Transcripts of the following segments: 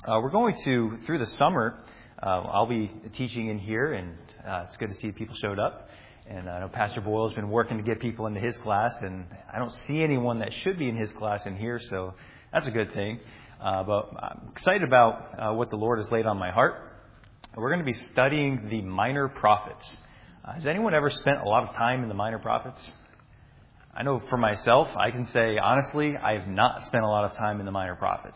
We're going to, through the summer, I'll be teaching in here, and it's good to see people showed up. And I know Pastor Boyle's been working to get people into his class, and I don't see anyone that should be in his class in here, so that's a good thing. But I'm excited about what the Lord has laid on my heart. We're going to be studying the minor prophets. Has anyone ever spent a lot of time in the minor prophets? I know for myself, I can say honestly, I have not spent a lot of time in the minor prophets.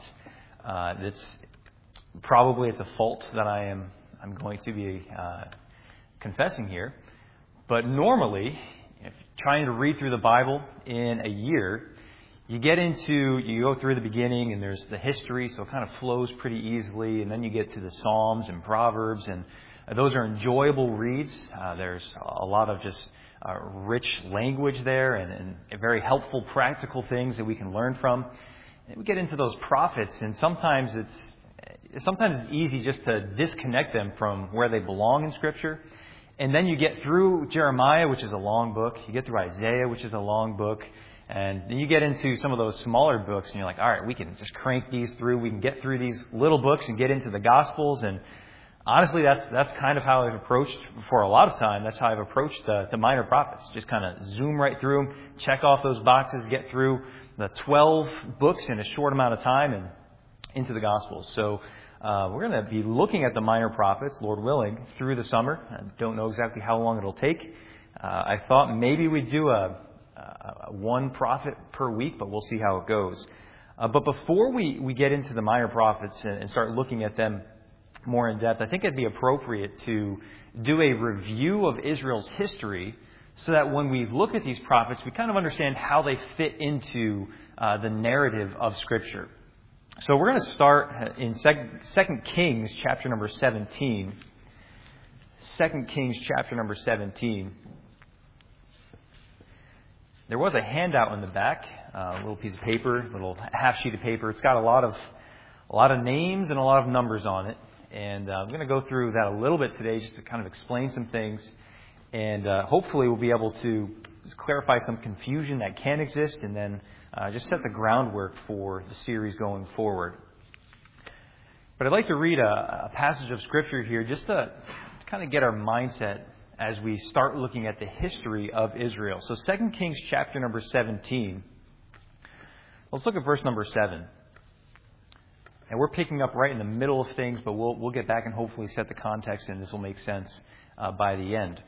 It's a fault that I'm going to be confessing here. But normally, if trying to read through the Bible in a year, you go through the beginning and there's the history, so it kind of flows pretty easily. And then you get to the Psalms and Proverbs, and those are enjoyable reads. There's a lot of just rich language there and very helpful, practical things that we can learn from. And we get into those prophets, and sometimes it's easy just to disconnect them from where they belong in Scripture. And then you get through Jeremiah, which is a long book. You get through Isaiah, which is a long book. And then you get into some of those smaller books, and you're like, all right, we can just crank these through. We can get through these little books and get into the Gospels. And honestly, that's kind of how I've approached, for a lot of time, that's how I've approached the minor prophets. Just kind of zoom right through them, check off those boxes, get through the 12 books in a short amount of time and into the Gospels. So we're going to be looking at the minor prophets, Lord willing, through the summer. I don't know exactly how long it'll take. I thought maybe we'd do a one prophet per week, but we'll see how it goes. But before we get into the minor prophets and start looking at them more in depth, I think it'd be appropriate to do a review of Israel's history so that when we look at these prophets, we kind of understand how they fit into the narrative of Scripture. So we're going to start in 2 Kings chapter number 17. 2 Kings chapter number 17. There was a handout in the back, a little piece of paper, little half sheet of paper. It's got a lot of names and a lot of numbers on it. And I'm going to go through that a little bit today just to kind of explain some things. And hopefully we'll be able to just clarify some confusion that can exist, and then just set the groundwork for the series going forward. But I'd like to read a passage of Scripture here just to kind of get our mindset as we start looking at the history of Israel. So 2 Kings chapter number 17. Let's look at verse number 7. And we're picking up right in the middle of things, but we'll get back and hopefully set the context, and this will make sense by the end.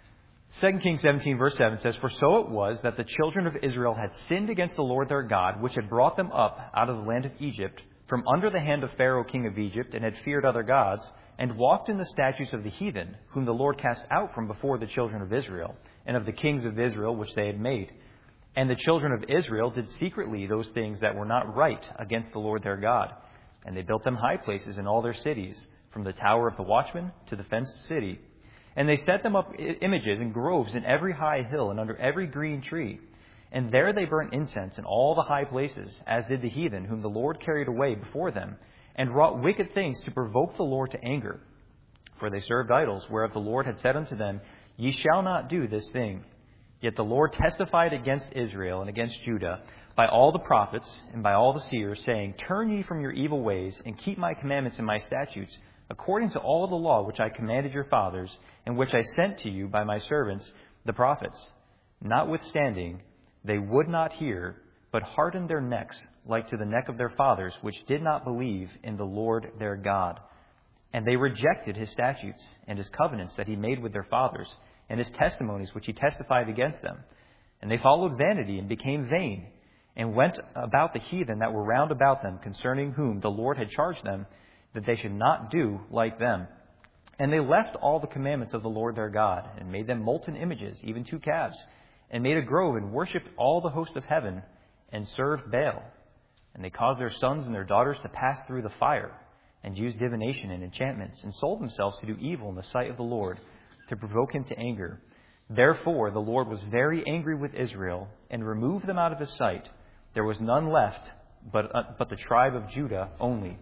2 Kings 17 verse 7 says, "For so it was that the children of Israel had sinned against the Lord their God, which had brought them up out of the land of Egypt, from under the hand of Pharaoh king of Egypt, and had feared other gods, and walked in the statutes of the heathen, whom the Lord cast out from before the children of Israel, and of the kings of Israel which they had made. And the children of Israel did secretly those things that were not right against the Lord their God. And they built them high places in all their cities, from the tower of the watchman to the fenced city. And they set them up images and groves in every high hill and under every green tree. And there they burnt incense in all the high places, as did the heathen, whom the Lord carried away before them, and wrought wicked things to provoke the Lord to anger. For they served idols, whereof the Lord had said unto them, Ye shall not do this thing. Yet the Lord testified against Israel and against Judah by all the prophets and by all the seers, saying, Turn ye from your evil ways, and keep my commandments and my statutes, according to all the law which I commanded your fathers, and which I sent to you by my servants, the prophets. Notwithstanding, they would not hear, but hardened their necks, like to the neck of their fathers, which did not believe in the Lord their God. And they rejected his statutes and his covenants that he made with their fathers, and his testimonies which he testified against them. And they followed vanity and became vain, and went about the heathen that were round about them, concerning whom the Lord had charged them, that they should not do like them. And they left all the commandments of the Lord their God, and made them molten images, even 2 calves, and made a grove, and worshipped all the host of heaven, and served Baal. And they caused their sons and their daughters to pass through the fire, and used divination and enchantments, and sold themselves to do evil in the sight of the Lord, to provoke him to anger. Therefore the Lord was very angry with Israel, and removed them out of his sight. There was none left, but the tribe of Judah only."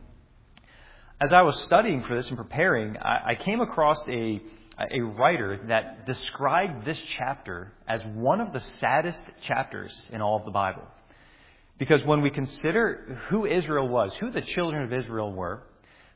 As I was studying for this and preparing, I came across a writer that described this chapter as one of the saddest chapters in all of the Bible. Because when we consider who Israel was, who the children of Israel were,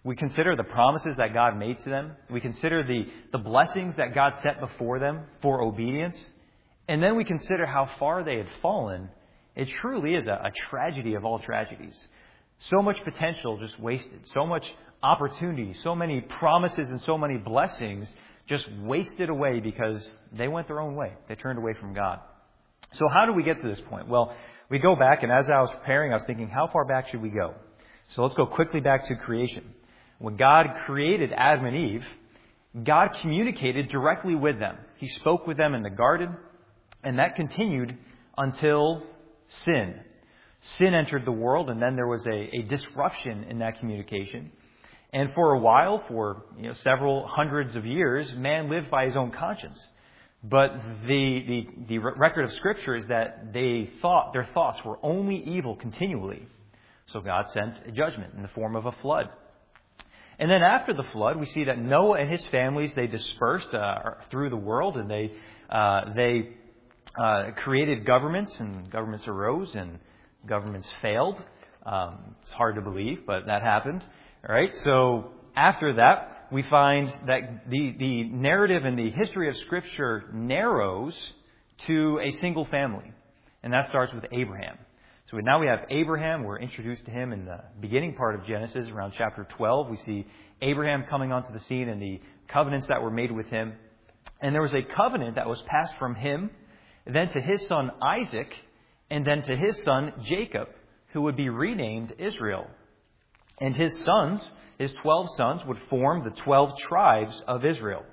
We consider the promises that God made to them. We consider the blessings that God set before them for obedience. And then we consider how far they had fallen. It truly is a tragedy of all tragedies. So much potential just wasted. So much opportunity. So many promises and so many blessings just wasted away because they went their own way. They turned away from God. So how do we get to this point? Well, we go back, and as I was preparing, I was thinking, how far back should we go? So let's go quickly back to creation. When God created Adam and Eve, God communicated directly with them. He spoke with them in the garden, and that continued until sin. Sin entered the world, and then there was a disruption in that communication. And for a while, for several hundreds of years, man lived by his own conscience. But the record of Scripture is that their thoughts were only evil continually. So God sent a judgment in the form of a flood. And then after the flood, we see that Noah and his families, they dispersed through the world, and they created governments, and governments arose, and governments failed. It's hard to believe, but that happened. All right. So after that, we find that the narrative and the history of Scripture narrows to a single family, and that starts with Abraham. So now we have Abraham. We're introduced to him in the beginning part of Genesis, around chapter 12. We see Abraham coming onto the scene and the covenants that were made with him. And there was a covenant that was passed from him, then to his son Isaac, and then to his son Jacob, who would be renamed Israel. And his sons, his 12 sons, would form the 12 tribes of Israel.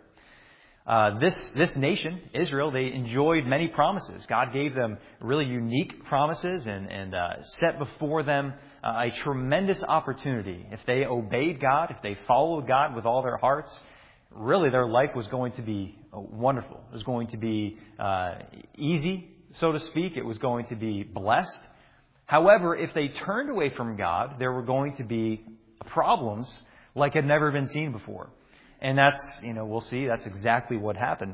This nation, Israel, they enjoyed many promises. God gave them really unique promises and set before them a tremendous opportunity. If they obeyed God, if they followed God with all their hearts, really their life was going to be wonderful. It was going to be easy, so to speak. It was going to be blessed. However, if they turned away from God, there were going to be problems like had never been seen before. And that's, we'll see, that's exactly what happened.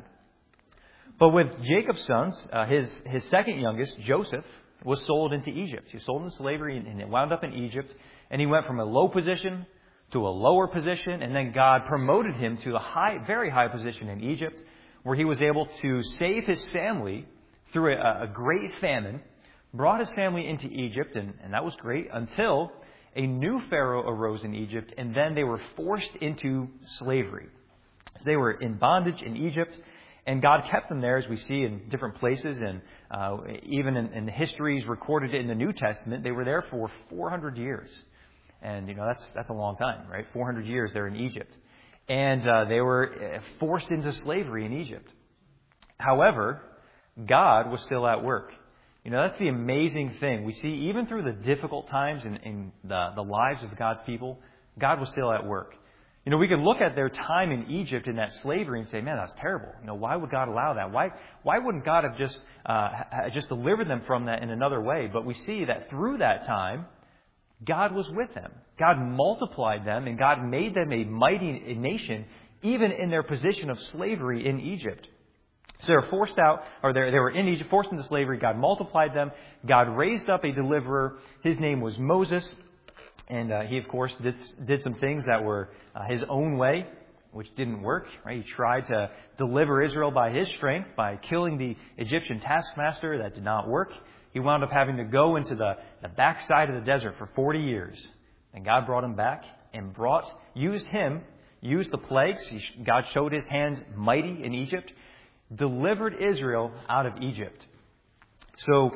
But with Jacob's sons, his second youngest, Joseph, was sold into Egypt. He was sold into slavery and it wound up in Egypt. And he went from a low position to a lower position. And then God promoted him to a very high position in Egypt, where he was able to save his family through a great famine, brought his family into Egypt, and that was great, until a new Pharaoh arose in Egypt, and then they were forced into slavery. So they were in bondage in Egypt, and God kept them there, as we see in different places, and even in the histories recorded in the New Testament, they were there for 400 years. And, that's a long time, right? 400 years they're in Egypt. And they were forced into slavery in Egypt. However, God was still at work. That's the amazing thing. We see even through the difficult times in the lives of God's people, God was still at work. We could look at their time in Egypt in that slavery and say, man, that's terrible. Why would God allow that? Why wouldn't God have just delivered them from that in another way? But we see that through that time, God was with them. God multiplied them, and God made them a mighty nation, even in their position of slavery in Egypt. So they were forced out, or they were in Egypt, forced into slavery. God multiplied them. God raised up a deliverer. His name was Moses. And he, of course, did some things that were his own way, which didn't work. Right? He tried to deliver Israel by his strength, by killing the Egyptian taskmaster. That did not work. He wound up having to go into the backside of the desert for 40 years. And God brought him back and used the plagues. God showed his hand mighty in Egypt, delivered Israel out of Egypt. So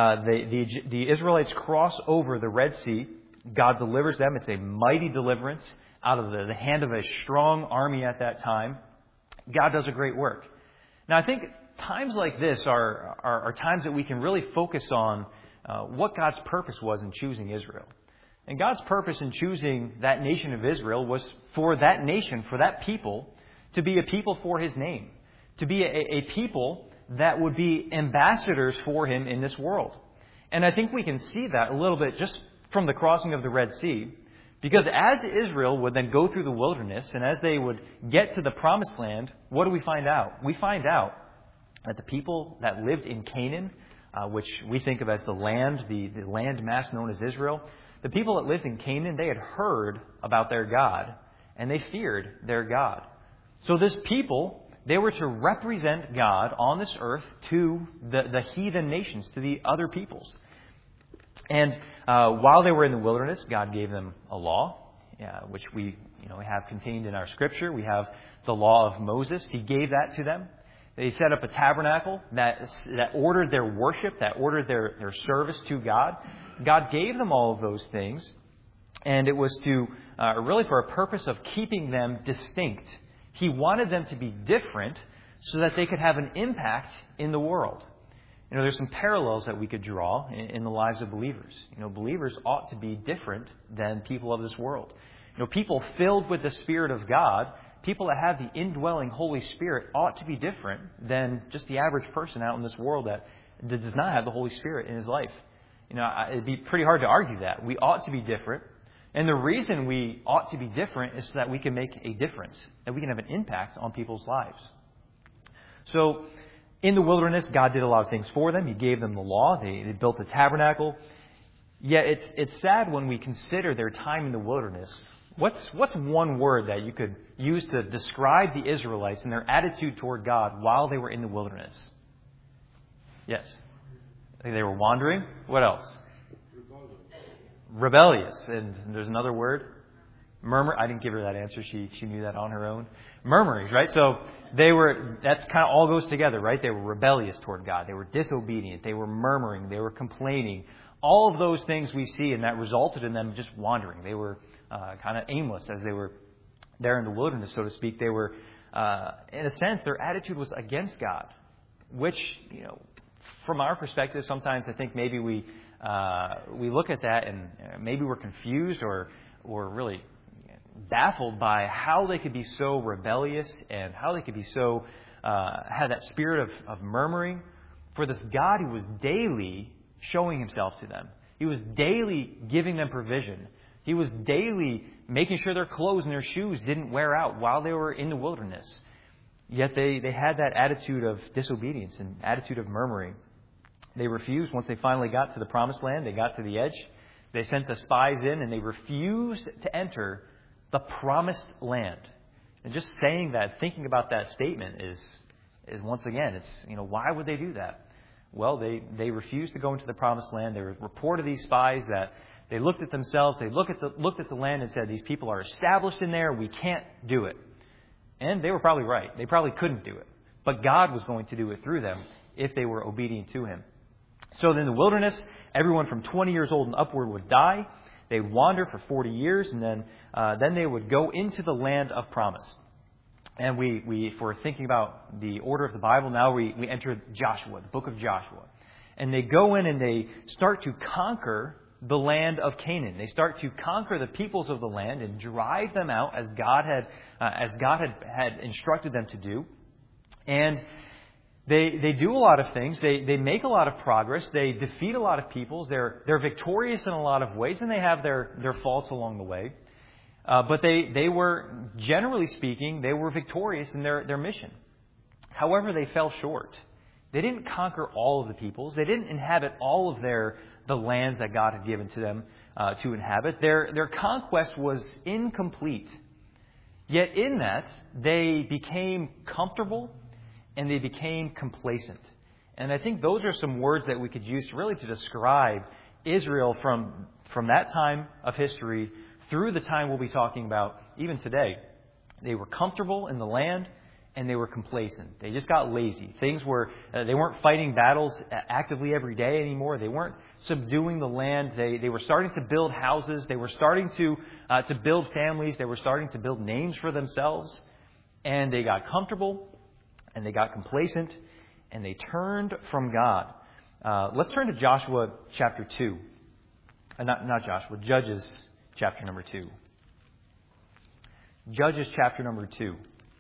the Israelites cross over the Red Sea. God delivers them. It's a mighty deliverance out of the hand of a strong army at that time. God does a great work. Now, I think times like this are times that we can really focus on what God's purpose was in choosing Israel. And God's purpose in choosing that nation of Israel was for that nation, for that people, to be a people for His name. To be a people that would be ambassadors for Him in this world. And I think we can see that a little bit just from the crossing of the Red Sea. Because as Israel would then go through the wilderness, and as they would get to the Promised Land, what do we find out? We find out that the people that lived in Canaan, which we think of as the land mass known as Israel, The people that lived in Canaan, they had heard about their God, and they feared their God. So this people, they were to represent God on this earth to the heathen nations, to the other peoples. And while they were in the wilderness, God gave them a law, which we have contained in our Scripture. We have the law of Moses. He gave that to them. They set up a tabernacle that ordered their worship, that ordered their service to God. God gave them all of those things, and it was to really for a purpose of keeping them distinct. He wanted them to be different so that they could have an impact in the world. There's some parallels that we could draw in the lives of believers. Believers ought to be different than people of this world. People filled with the Spirit of God, people that have the indwelling Holy Spirit ought to be different than just the average person out in this world that does not have the Holy Spirit in his life. It'd be pretty hard to argue that. We ought to be different. And the reason we ought to be different is so that we can make a difference, that we can have an impact on people's lives. So, in the wilderness, God did a lot of things for them. He gave them the law. They built the tabernacle. Yet it's sad when we consider their time in the wilderness. What's one word that you could use to describe the Israelites and their attitude toward God while they were in the wilderness? Yes. I think they were wandering. What else? Rebellious. And there's another word. Murmur. I didn't give her that answer. She knew that on her own. Murmurings, right? So that's kind of all goes together, right? They were rebellious toward God. They were disobedient. They were murmuring. They were complaining. All of those things we see, and that resulted in them just wandering. They were kind of aimless as they were there in the wilderness, so to speak. They were, in a sense, their attitude was against God, which, from our perspective, sometimes I think maybe we look at that and maybe we're confused or really baffled by how they could be so rebellious and how they could be so had that spirit of murmuring for this God who was daily showing himself to them. He was daily giving them provision. He was daily making sure their clothes and their shoes didn't wear out while they were in the wilderness. Yet they had that attitude of disobedience and attitude of murmuring. They refused. Once they finally got to the promised land, they got to the edge. They sent the spies in and they refused to enter the promised land. And just saying that, thinking about that statement is once again, it's, why would they do that? Well, they refused to go into the promised land. They reported these spies that they looked at themselves, they looked at the land and said, these people are established in there, we can't do it. And they were probably right. They probably couldn't do it. But God was going to do it through them if they were obedient to Him. So in the wilderness, everyone from 20 years old and upward would die. They'd wander for 40 years, and then they would go into the land of promise. And if we're thinking about the order of the Bible, now we enter Joshua, the book of Joshua. And they go in and they start to conquer the land of Canaan. They start to conquer the peoples of the land and drive them out as God had instructed them to do. And they do a lot of things. They make a lot of progress. They defeat a lot of peoples. They're victorious in a lot of ways, and they have their faults along the way. But they were, generally speaking, they were victorious in their mission. However, they fell short. They didn't conquer all of the peoples. They didn't inhabit all of the lands that God had given to them to inhabit. Their conquest was incomplete. Yet in that, they became comfortable and they became complacent. And I think those are some words that we could use to describe Israel from that time of history through the time we'll be talking about even today. They were comfortable in the land and they were complacent. They just got lazy. They weren't fighting battles actively every day anymore. They weren't subduing the land. They were starting to build houses. They were starting to build families. They were starting to build names for themselves. And they got comfortable and they got complacent and they turned from God. Let's turn to Joshua chapter 2. Not Joshua, Judges chapter number 2. Judges chapter number 2.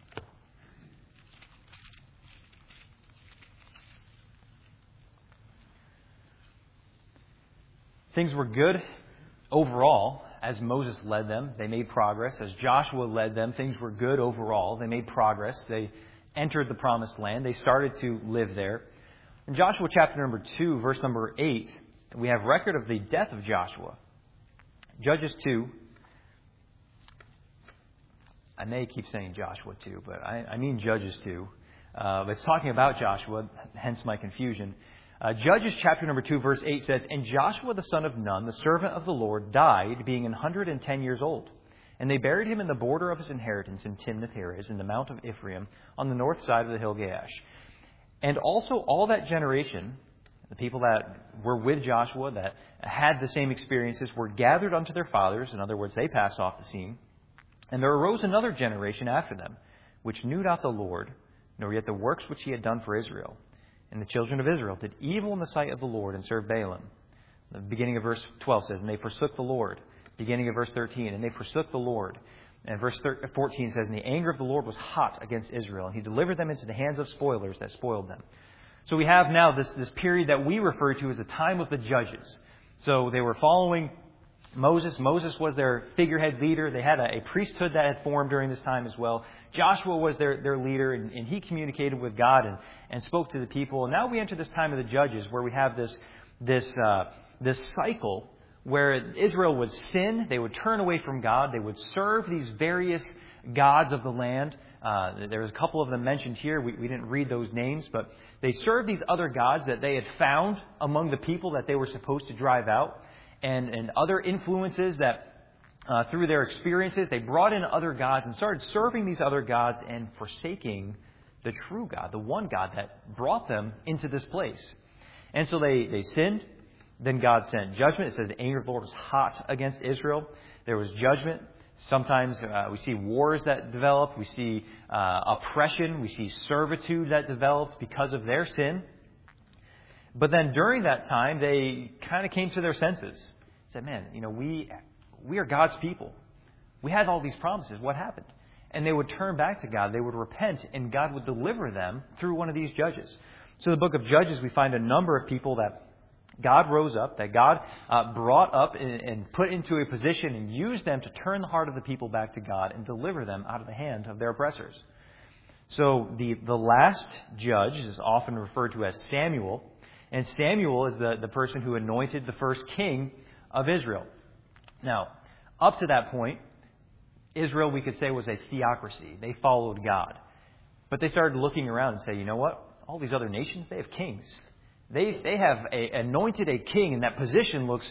Things were good overall as Moses led them. They made progress. As Joshua led them, things were good overall. They made progress. They entered the promised land. They started to live there. In Joshua chapter number 2, verse number 8, we have record of the death of Joshua. Judges 2. I may keep saying Joshua 2, but I mean Judges 2. But it's talking about Joshua, hence my confusion. Judges chapter number 2, verse 8 says, "And Joshua the son of Nun, the servant of the Lord, died, being 110 years old. And they buried him in the border of his inheritance in Timnath-Heres, in the mount of Ephraim, on the north side of the hill Gaash. And also all that generation, the people that were with Joshua, that had the same experiences, were gathered unto their fathers." In other words, they passed off the scene. "And there arose another generation after them, which knew not the Lord, nor yet the works which he had done for Israel. And the children of Israel did evil in the sight of the Lord, and served Baalim." The beginning of verse 12 says, "And they forsook the Lord." Beginning of verse 13, "And they forsook the Lord." And verse 14 says, "And the anger of the Lord was hot against Israel, and he delivered them into the hands of spoilers that spoiled them." So we have now this period that we refer to as the time of the judges. So they were following Moses. Moses was their figurehead leader. They had a priesthood that had formed during this time as well. Joshua was their leader, and he communicated with God and spoke to the people. And now we enter this time of the judges, where we have this cycle where Israel would sin, they would turn away from God, they would serve these various gods of the land. There's a couple of them mentioned here. We didn't read those names, but they served these other gods that they had found among the people that they were supposed to drive out, and other influences that through their experiences they brought in other gods and started serving these other gods and forsaking the true God, the one God that brought them into this place. And so they sinned. Then God sent judgment. It says the anger of the Lord was hot against Israel. There was judgment. Sometimes we see wars that develop. We see oppression. We see servitude that develops because of their sin. But then during that time, they kind of came to their senses. Said, "Man, we are God's people. We had all these promises. What happened?" And they would turn back to God. They would repent, and God would deliver them through one of these judges. So in the book of Judges, we find a number of people that God rose up, that God brought up and put into a position and used them to turn the heart of the people back to God and deliver them out of the hand of their oppressors. So the last judge is often referred to as Samuel. And Samuel is the person who anointed the first king of Israel. Now, up to that point, Israel, we could say, was a theocracy. They followed God. But they started looking around and say, "You know what? All these other nations, they have kings. They have anointed a king, and that position looks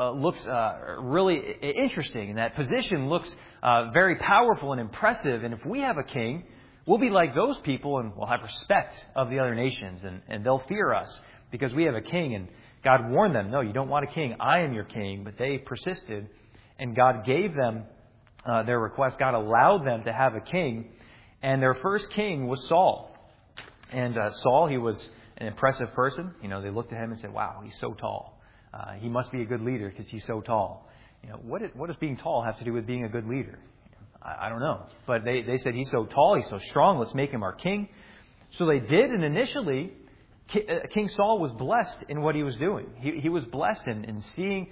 really interesting, and that position looks very powerful and impressive. And if we have a king, we'll be like those people, and we'll have respect of the other nations, and they'll fear us because we have a king." And God warned them, "No, you don't want a king. I am your king." But they persisted, and God gave them their request. God allowed them to have a king, and their first king was Saul. And Saul, he was an impressive person. They looked at him and said, "Wow, he's so tall. He must be a good leader because he's so tall." What does being tall have to do with being a good leader? I don't know. But they said, "He's so tall, he's so strong, let's make him our king." So they did, and initially, King Saul was blessed in what he was doing. He was blessed in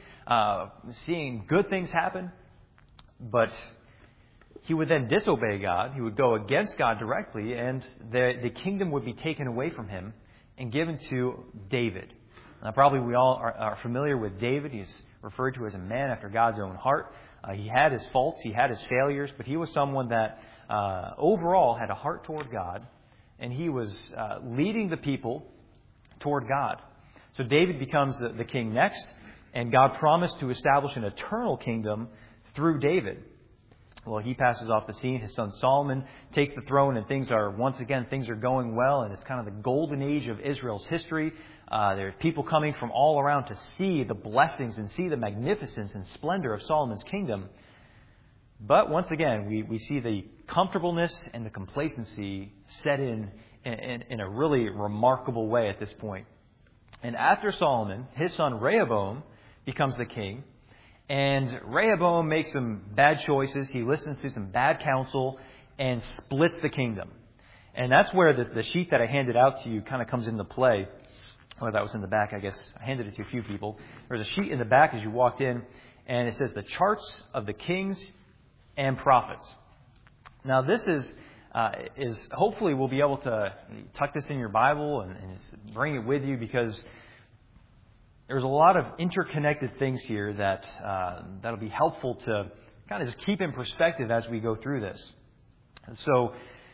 seeing good things happen, but he would then disobey God. He would go against God directly, and the kingdom would be taken away from him and given to David. Now, probably we all are familiar with David. He's referred to as a man after God's own heart. He had his faults, he had his failures, but he was someone that overall had a heart toward God, and he was leading the people toward God. So David becomes the king next, and God promised to establish an eternal kingdom through David. Well, he passes off the scene. His son Solomon takes the throne, and things are going well, and it's kind of the golden age of Israel's history. There's people coming from all around to see the blessings and see the magnificence and splendor of Solomon's kingdom. But once again, we see the comfortableness and the complacency set in a really remarkable way at this point. And after Solomon, his son Rehoboam becomes the king. And Rehoboam makes some bad choices. He listens to some bad counsel and splits the kingdom. And that's where the sheet that I handed out to you kind of comes into play. Oh, that was in the back, I guess. I handed it to a few people. There's a sheet in the back as you walked in, and it says the charts of the kings and prophets. Now, this is hopefully we'll be able to tuck this in your Bible and bring it with you, because there's a lot of interconnected things here that that'll be helpful to kind of just keep in perspective as we go through this. So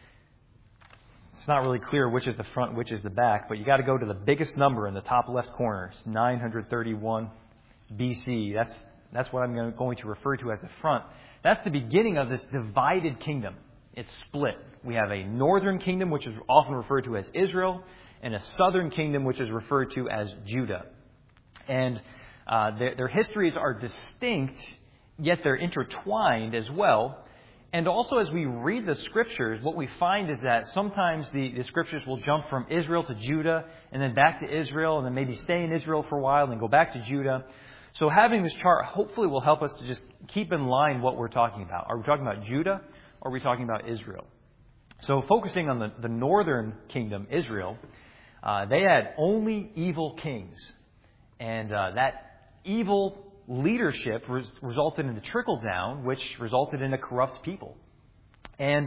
it's not really clear which is the front, which is the back, but you got to go to the biggest number in the top left corner. It's 931 BC. That's what I'm going to refer to as the front. That's the beginning of this divided kingdom. It's split. We have a northern kingdom, which is often referred to as Israel, and a southern kingdom, which is referred to as Judah. And their histories are distinct, yet they're intertwined as well. And also, as we read the Scriptures, what we find is that sometimes the Scriptures will jump from Israel to Judah, and then back to Israel, and then maybe stay in Israel for a while, and then go back to Judah. So having this chart hopefully will help us to just keep in line what we're talking about. Are we talking about Judah, or are we talking about Israel? So focusing on the northern kingdom, Israel, they had only evil kings. And that evil leadership resulted in a trickle down, which resulted in a corrupt people. And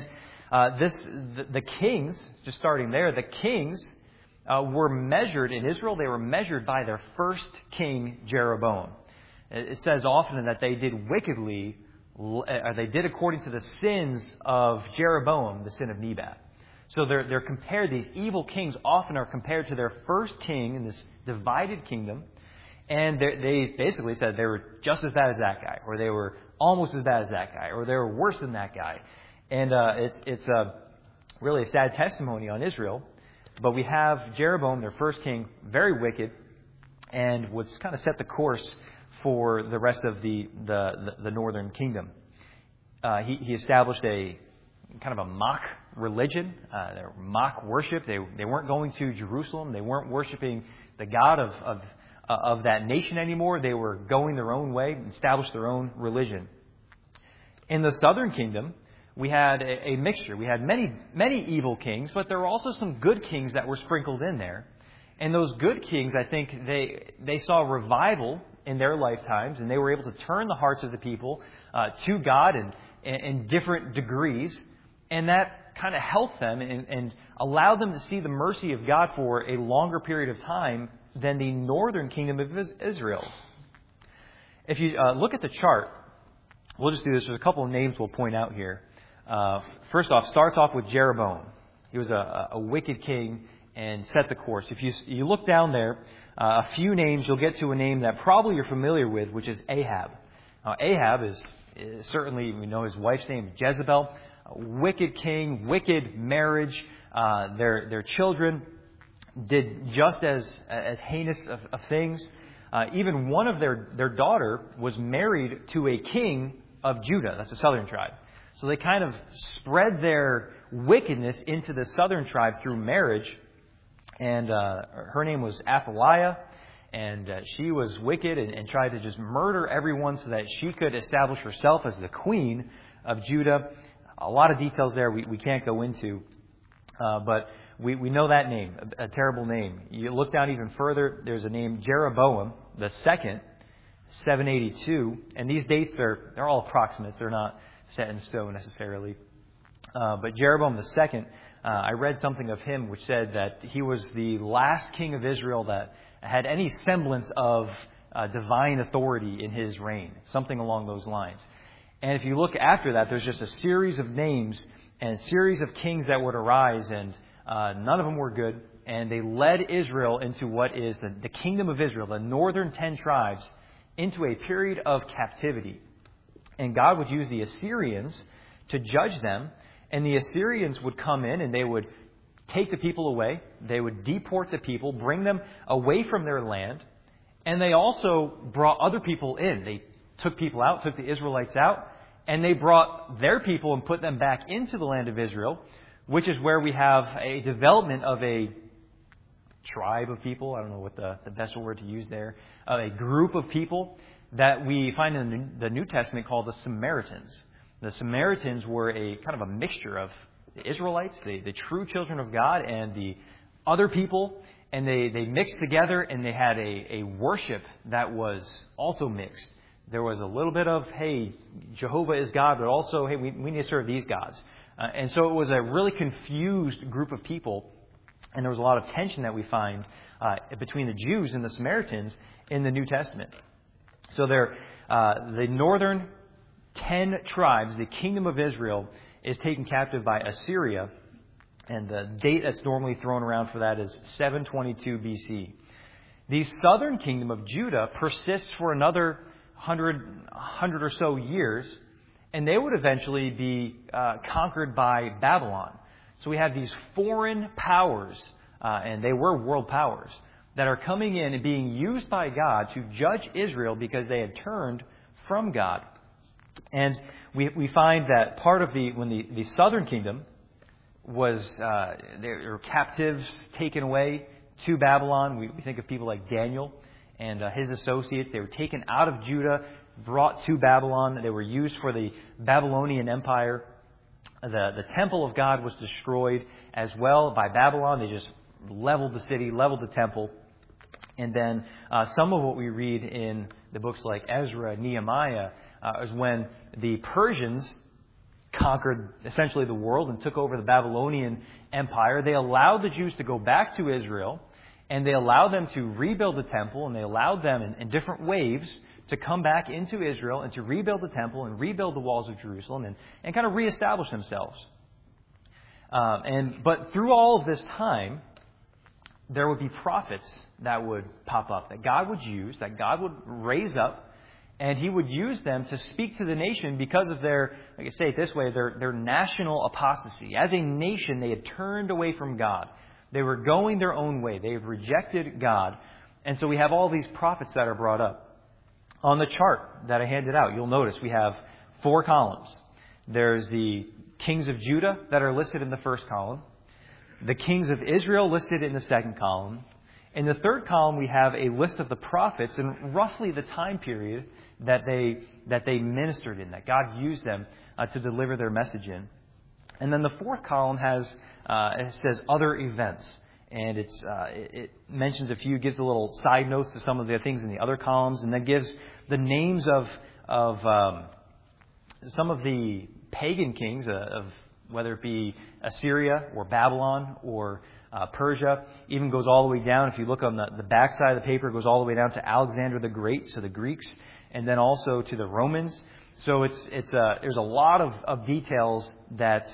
the kings, just starting there, the kings were measured in Israel. They were measured by their first king, Jeroboam. It says often that they did wickedly, they did according to the sins of Jeroboam, the sin of Nebat. So they're compared. These evil kings often are compared to their first king in this divided kingdom. And they basically said they were just as bad as that guy, or they were almost as bad as that guy, or they were worse than that guy. And it's really a sad testimony on Israel. But we have Jeroboam, their first king, very wicked, and was kind of set the course for the rest of the northern kingdom. He established a kind of a mock religion, their mock worship. They weren't going to Jerusalem. They weren't worshiping the God of that nation anymore. They were going their own way, established their own religion. In the southern kingdom, we had a mixture. We had many evil kings, but there were also some good kings that were sprinkled in there. And those good kings, I think, they saw revival in their lifetimes, and they were able to turn the hearts of the people to God in different degrees. And that kind of helped them and allowed them to see the mercy of God for a longer period of time than the northern kingdom of Israel. If you look at the chart, we'll just do this. There's a couple of names we'll point out here. First off, starts off with Jeroboam. He was a wicked king and set the course. If you look down there, a few names, you'll get to a name that probably you're familiar with, which is Ahab. Ahab is certainly, we know his wife's name, Jezebel. A wicked king, wicked marriage. Their children did just as heinous of things. Even one of their daughter was married to a king of Judah. That's a southern tribe. So they kind of spread their wickedness into the southern tribe through marriage. And her name was Athaliah. And she was wicked and tried to just murder everyone so that she could establish herself as the queen of Judah. A lot of details there we can't go into. But we know that name, a terrible name. You look down even further, there's a name, Jeroboam the second, 782. And these dates, they're all approximate. They're not set in stone necessarily. But Jeroboam the second, I read something of him which said that he was the last king of Israel that had any semblance of divine authority in his reign, something along those lines. And if you look after that, there's just a series of names and a series of kings that would arise, and none of them were good. And they led Israel into what is the kingdom of Israel, the northern 10 tribes, into a period of captivity. And God would use the Assyrians to judge them. And the Assyrians would come in and they would take the people away. They would deport the people, bring them away from their land. And they also brought other people in. They took people out, took the Israelites out, and they brought their people and put them back into the land of Israel, which is where we have a development of a tribe of people. I don't know what the best word to use there. A group of people that we find in the New Testament called the Samaritans. The Samaritans were a kind of a mixture of the Israelites, the true children of God, and the other people. And they mixed together, and they had a worship that was also mixed. There was a little bit of, hey, Jehovah is God, but also, hey, we need to serve these gods. And so it was a really confused group of people. And there was a lot of tension that we find between the Jews and the Samaritans in the New Testament. So the northern 10 tribes, the kingdom of Israel, is taken captive by Assyria. And the date that's normally thrown around for that is 722 BC. The southern kingdom of Judah persists for another 100 or so years, and they would eventually be conquered by Babylon. So we have these foreign powers, and they were world powers, that are coming in and being used by God to judge Israel because they had turned from God. And we find that part of when the southern kingdom was, there were captives taken away to Babylon. We think of people like Daniel and his associates. They were taken out of Judah, brought to Babylon. They were used for the Babylonian Empire. The temple of God was destroyed as well by Babylon. They just leveled the city, leveled the temple. And then some of what we read in the books like Ezra, Nehemiah, is when the Persians conquered essentially the world and took over the Babylonian Empire. They allowed the Jews to go back to Israel, and they allowed them to rebuild the temple, and they allowed them in different waves to come back into Israel and to rebuild the temple and rebuild the walls of Jerusalem and kind of reestablish themselves. But through all of this time, there would be prophets that would pop up, that God would use, that God would raise up, and He would use them to speak to the nation because of their, like I say it this way, their national apostasy. As a nation, they had turned away from God. They were going their own way. They have rejected God. And so we have all these prophets that are brought up. On the chart that I handed out, you'll notice we have 4 columns. There's the kings of Judah that are listed in the first column, the kings of Israel listed in the second column. In the third column, we have a list of the prophets and roughly the time period that they ministered in, that God used them to deliver their message in. And then the fourth column it says other events. And it mentions a few, gives a little side notes to some of the things in the other columns, and then gives the names of some of the pagan kings, of whether it be Assyria or Babylon or Persia. Even goes all the way down. If you look on the back side of the paper, it goes all the way down to Alexander the Great, so the Greeks, and then also to the Romans. So there's a lot of details that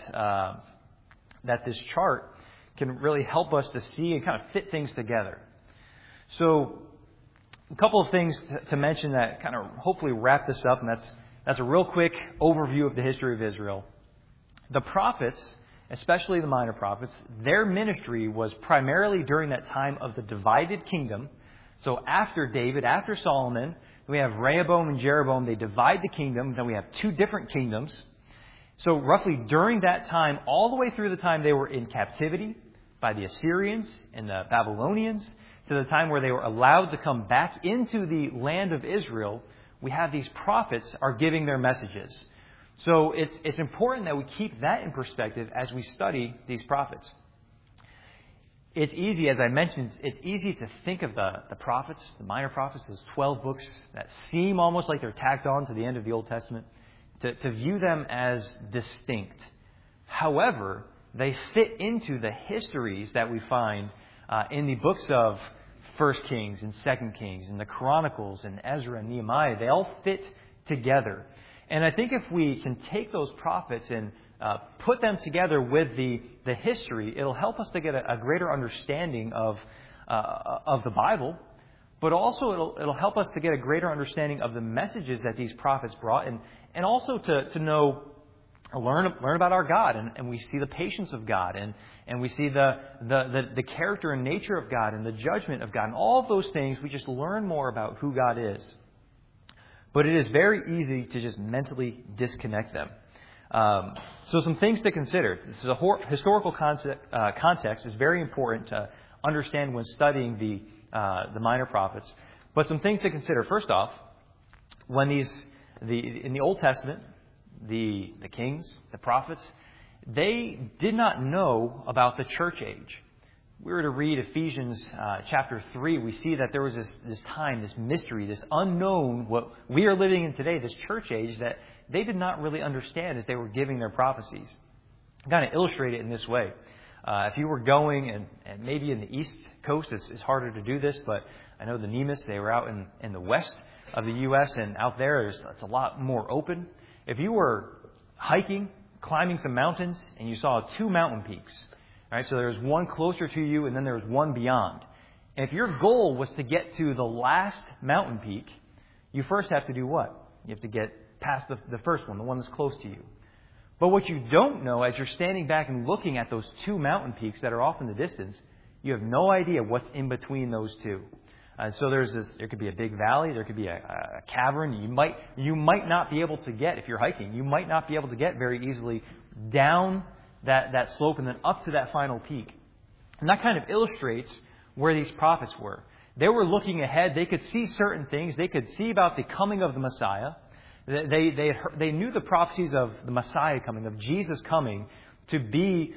this chart can really help us to see and kind of fit things together. So a couple of things to mention that kind of hopefully wrap this up, and that's a real quick overview of the history of Israel. The prophets, especially the minor prophets, their ministry was primarily during that time of the divided kingdom. So after David, after Solomon, we have Rehoboam and Jeroboam. They divide the kingdom. Then we have 2 different kingdoms. So roughly during that time, all the way through the time they were in captivity by the Assyrians and the Babylonians, to the time where they were allowed to come back into the land of Israel, we have these prophets are giving their messages. So it's important that we keep that in perspective as we study these prophets. It's easy, as I mentioned, it's easy to think of the prophets, the minor prophets, those 12 books that seem almost like they're tacked on to the end of the Old Testament, to view them as distinct. However, they fit into the histories that we find in the books of 1 Kings and 2 Kings and the Chronicles and Ezra and Nehemiah. They all fit together. And I think if we can take those prophets and put them together with the history, it'll help us to get a greater understanding of the Bible, but also it'll help us to get a greater understanding of the messages that these prophets brought, and also to learn about our God, and we see the patience of God, and we see the character and nature of God, and the judgment of God, and all of those things. We just learn more about who God is. But it is very easy to just mentally disconnect them. So some things to consider. This is a historical context is very important to understand when studying the minor prophets. But some things to consider. First off, when in the Old Testament, the kings, the prophets, they did not know about the church age. We were to read Ephesians chapter 3, we see that there was this time, this mystery, this unknown, what we are living in today, this church age, that they did not really understand as they were giving their prophecies. I kind of illustrate it in this way. If you were going, and maybe in the East Coast it's harder to do this, but I know the Nemis, they were out in the west of the U.S., and out there it's a lot more open. If you were hiking, climbing some mountains, and you saw 2 mountain peaks, right? So there was one closer to you, and then there was one beyond. And if your goal was to get to the last mountain peak, you first have to do what? You have to get past the first one, the one that's close to you. But what you don't know as you're standing back and looking at those 2 mountain peaks that are off in the distance, you have no idea what's in between those 2. And so there could be a big valley, there could be a cavern. You might not be able to get, if you're hiking, you might not be able to get very easily down that slope and then up to that final peak. And that kind of illustrates where these prophets were. They were looking ahead. They could see certain things. They could see about the coming of the Messiah. They knew the prophecies of the Messiah coming, of Jesus coming to be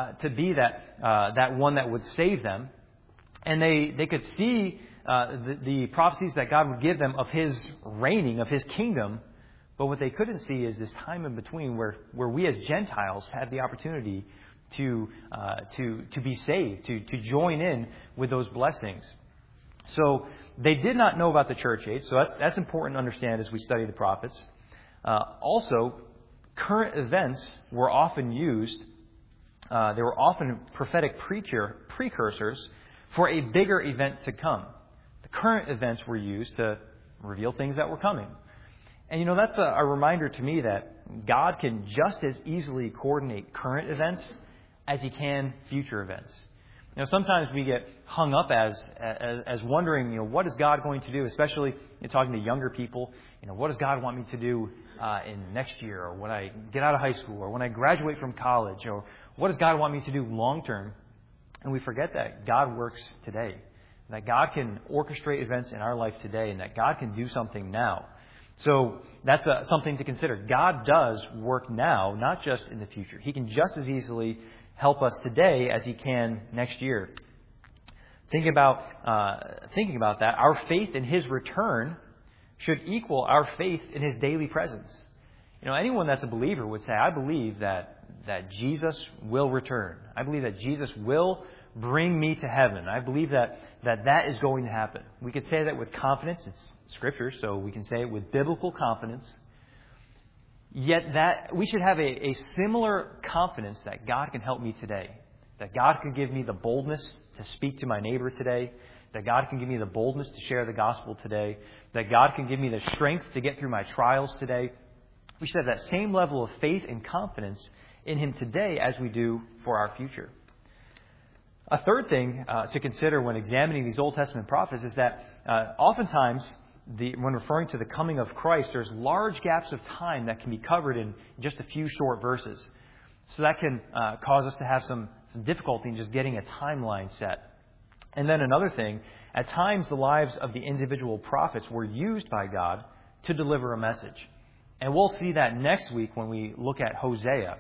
that one that would save them. And they could see the prophecies that God would give them of His reigning, of His kingdom. But what they couldn't see is this time in between where we as Gentiles had the opportunity to be saved, to join in with those blessings. So they did not know about the church age, so that's important to understand as we study the prophets. Also, current events were often used, they were often prophetic precursors for a bigger event to come. The current events were used to reveal things that were coming. And that's a reminder to me that God can just as easily coordinate current events as He can future events. Sometimes we get hung up as wondering, what is God going to do? Especially talking to younger people, what does God want me to do in next year, or when I get out of high school, or when I graduate from college, or what does God want me to do long term? And we forget that God works today, that God can orchestrate events in our life today, and that God can do something now. So that's something to consider. God does work now, not just in the future. He can just as easily help us today as He can next year. Thinking about that, our faith in His return should equal our faith in His daily presence. Anyone that's a believer would say, I believe that Jesus will return. I believe that Jesus will bring me to heaven. I believe that is going to happen. We could say that with confidence. It's Scripture, so we can say it with biblical confidence. Yet that we should have a similar confidence that God can help me today, that God can give me the boldness to speak to my neighbor today, that God can give me the boldness to share the gospel today, that God can give me the strength to get through my trials today. We should have that same level of faith and confidence in Him today as we do for our future. A third thing to consider when examining these Old Testament prophets is that oftentimes, when referring to the coming of Christ, there's large gaps of time that can be covered in just a few short verses. So that can cause us to have some difficulty in just getting a timeline set. And then another thing, at times the lives of the individual prophets were used by God to deliver a message. And we'll see that next week when we look at Hosea.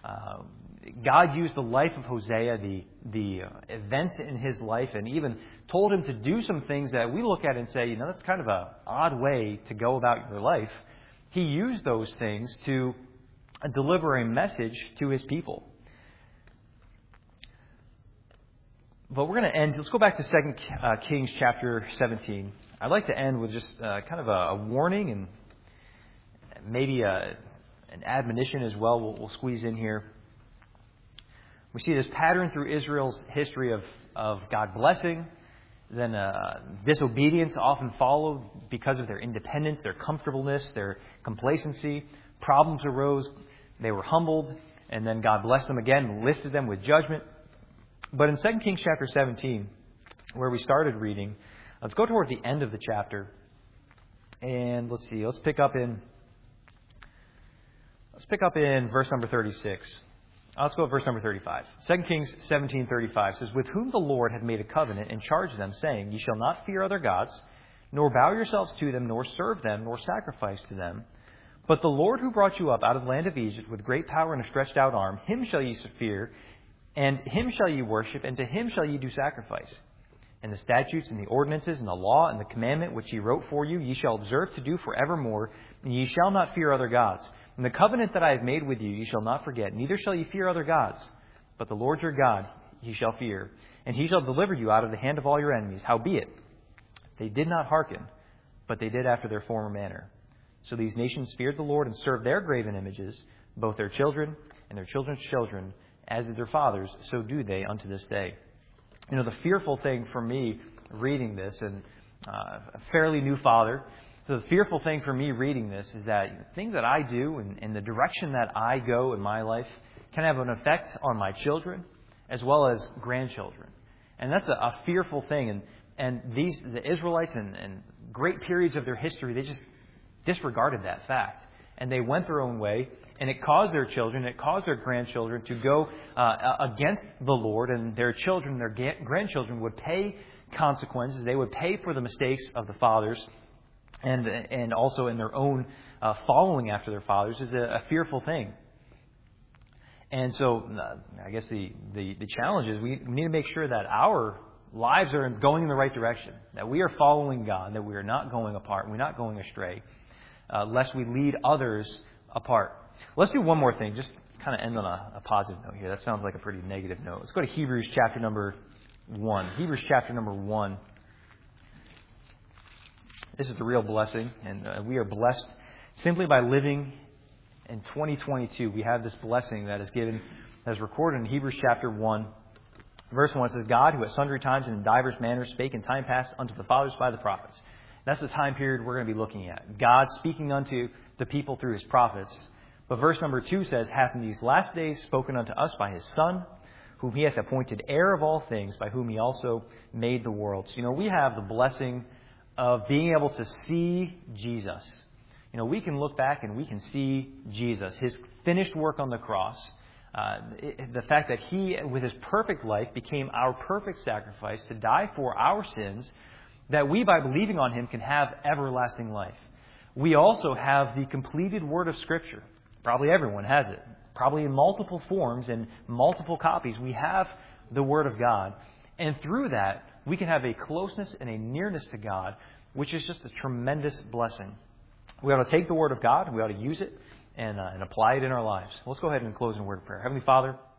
God used the life of Hosea, the events in his life, and even told him to do some things that we look at and say, that's kind of an odd way to go about your life. He used those things to deliver a message to his people. But we're going to end. Let's go back to 2 Kings chapter 17. I'd like to end with just kind of a warning and maybe an admonition as well. We'll squeeze in here. We see this pattern through Israel's history of God blessing. Then disobedience often followed because of their independence, their comfortableness, their complacency. Problems arose. They were humbled. And then God blessed them again and lifted them with judgment. But in 2 Kings chapter 17, where we started reading, let's go toward the end of the chapter. And let's see. Let's pick up in verse number 36. Let's go at verse number 35. 2 Kings 17:35 says, "With whom the Lord had made a covenant and charged them, saying, Ye shall not fear other gods, nor bow yourselves to them, nor serve them, nor sacrifice to them. But the Lord who brought you up out of the land of Egypt with great power and a stretched out arm, Him shall ye fear, and Him shall ye worship, and to Him shall ye do sacrifice. And the statutes and the ordinances and the law and the commandment which He wrote for you, ye shall observe to do forevermore, and ye shall not fear other gods. And the covenant that I have made with you, ye shall not forget, neither shall ye fear other gods. But the Lord your God ye shall fear, and he shall deliver you out of the hand of all your enemies. Howbeit, they did not hearken, but they did after their former manner. So these nations feared the Lord and served their graven images, both their children and their children's children, as did their fathers, so do they unto this day. You know, the fearful thing for me reading this, and a fairly new father, so the fearful thing for me reading this is that things that I do and the direction that I go in my life can have an effect on my children as well as grandchildren. And that's a fearful thing. And the Israelites and great periods of their history, they just disregarded that fact. And they went their own way, and it caused their children, it caused their grandchildren to go against the Lord, and their children, their grandchildren would pay consequences. They would pay for the mistakes of the fathers, and also in their own following after their fathers is a fearful thing. And so I guess the challenge is we need to make sure that our lives are going in the right direction, that we are following God, that we are not going apart, we're not going astray, lest we lead others apart. Let's do one more thing, just kind of end on a positive note here. That sounds like a pretty negative note. Let's go to Hebrews chapter number 1. Hebrews chapter number 1. This is the real blessing, and we are blessed simply by living in 2022. We have this blessing that is given, that is recorded in Hebrews chapter 1. Verse 1 says, God, who at sundry times and in divers manners spake in time past unto the fathers by the prophets. That's the time period we're going to be looking at. God speaking unto the people through his prophets. But verse number 2 says, hath in these last days spoken unto us by his Son, whom he hath appointed heir of all things, by whom he also made the worlds. You know, we have the blessing of being able to see Jesus. You know, we can look back and we can see Jesus, his finished work on the cross. The fact that he, with his perfect life, became our perfect sacrifice to die for our sins, that we, by believing on him, can have everlasting life. We also have the completed word of Scripture. Probably everyone has it. Probably in multiple forms and multiple copies. We have the Word of God. And through that, we can have a closeness and a nearness to God, which is just a tremendous blessing. We ought to take the Word of God, we ought to use it, and apply it in our lives. Let's go ahead and close in a word of prayer. Heavenly Father,